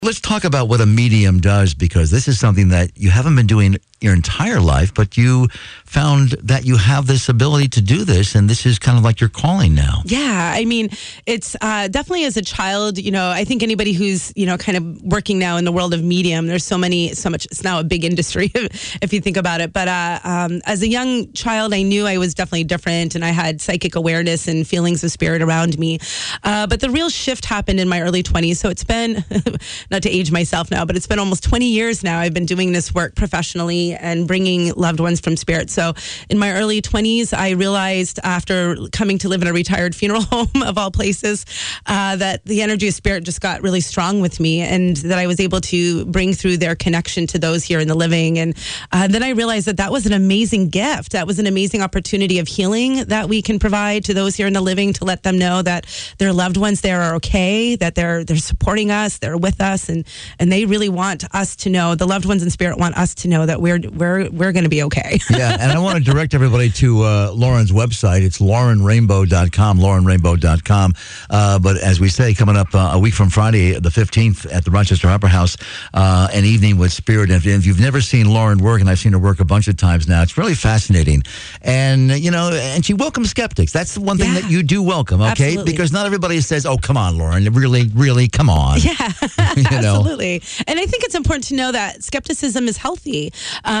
Let's talk about what a medium does, because this is something that you haven't been doing your entire life, but you found that you have this ability to do this, and this is kind of like your calling now. Yeah, I mean, it's definitely as a child, I think anybody who's, kind of working now in the world of medium, there's so much, it's now a big industry if you think about it. But as a young child, I knew I was definitely different, and I had psychic awareness and feelings of spirit around me. But the real shift happened in my early 20s. So it's been, not to age myself now, but it's been almost 20 years now. I've been doing this work professionally and bringing loved ones from spirit. So in my early 20s, I realized after coming to live in a retired funeral home of all places, that the energy of spirit just got really strong with me, and that I was able to bring through their connection to those here in the living. And then I realized that was an amazing gift. That was an amazing opportunity of healing that we can provide to those here in the living, to let them know that their loved ones there are okay, that they're supporting us, they're with us, and they really want us to know, the loved ones in spirit want us to know that we're going to be okay. Yeah, and I want to direct everybody to Lauren's website. It's laurenrainbow.com, laurenrainbow.com. But as we say, coming up a week from Friday, the 15th, at the Rochester Opera House, an evening with spirit. And if you've never seen Lauren work, and I've seen her work a bunch of times now, it's really fascinating. And, and she welcomes skeptics. That's the one thing that you do welcome, okay? Absolutely. Because not everybody says, oh, come on, Lauren, really, come on. Yeah, absolutely. And I think it's important to know that skepticism is healthy,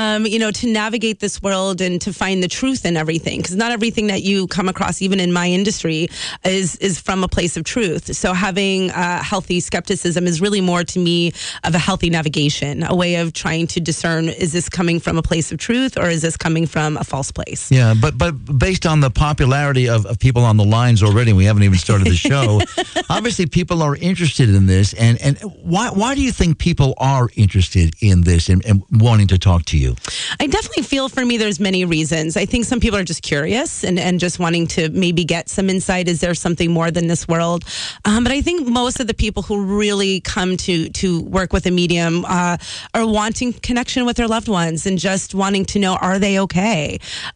to navigate this world and to find the truth in everything. Because not everything that you come across, even in my industry, is from a place of truth. So having healthy skepticism is really more to me of a healthy navigation, a way of trying to discern, is this coming from a place of truth or is this coming from a false place? Yeah, but based on the popularity of people on the lines already, and we haven't even started the show, obviously people are interested in this. And why do you think people are interested in this and wanting to talk to you? I definitely feel, for me, there's many reasons. I think some people are just curious and just wanting to maybe get some insight. Is there something more than this world? But I think most of the people who really come to work with a medium are wanting connection with their loved ones and just wanting to know, are they okay?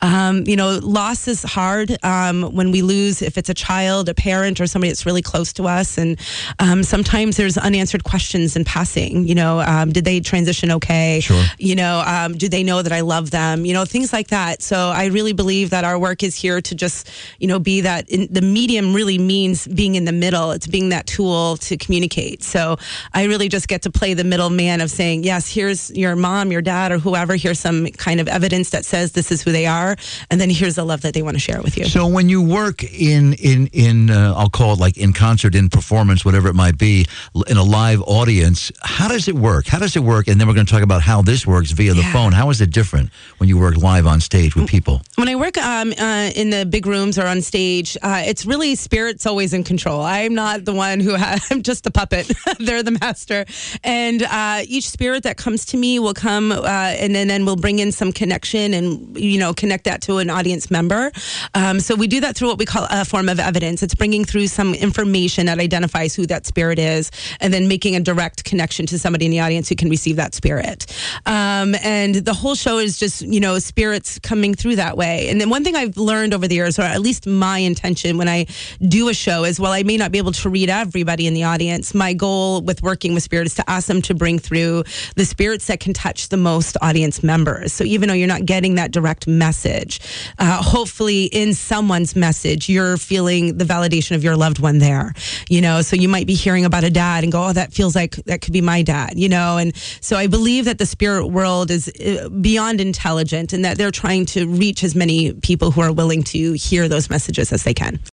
Loss is hard when we lose, if it's a child, a parent, or somebody that's really close to us. And sometimes there's unanswered questions in passing. Did they transition okay? Sure. Do they know that I love them? Things like that. So I really believe that our work is here to just, be that the medium really means being in the middle. It's being that tool to communicate. So I really just get to play the middleman of saying, yes, here's your mom, your dad, or whoever. Here's some kind of evidence that says this is who they are. And then here's the love that they want to share with you. So when you work in I'll call it like in concert, in performance, whatever it might be, in a live audience, how does it work? And then we're going to talk about how this works via the phone. How is it different when you work live on stage with people? When I work in the big rooms or on stage, it's really spirit's always in control. I'm not the one I'm just the puppet. They're the master. And each spirit that comes to me will come and then we'll bring in some connection and, connect that to an audience member. So we do that through what we call a form of evidence. It's bringing through some information that identifies who that spirit is, and then making a direct connection to somebody in the audience who can receive that spirit. And the whole show is just, spirits coming through that way. And then one thing I've learned over the years, or at least my intention when I do a show, is, while I may not be able to read everybody in the audience, my goal with working with spirit is to ask them to bring through the spirits that can touch the most audience members. So even though you're not getting that direct message, hopefully in someone's message, you're feeling the validation of your loved one there. So you might be hearing about a dad and go, oh, that feels like that could be my dad, and so I believe that the spirit world is beyond intelligent, and that they're trying to reach as many people who are willing to hear those messages as they can.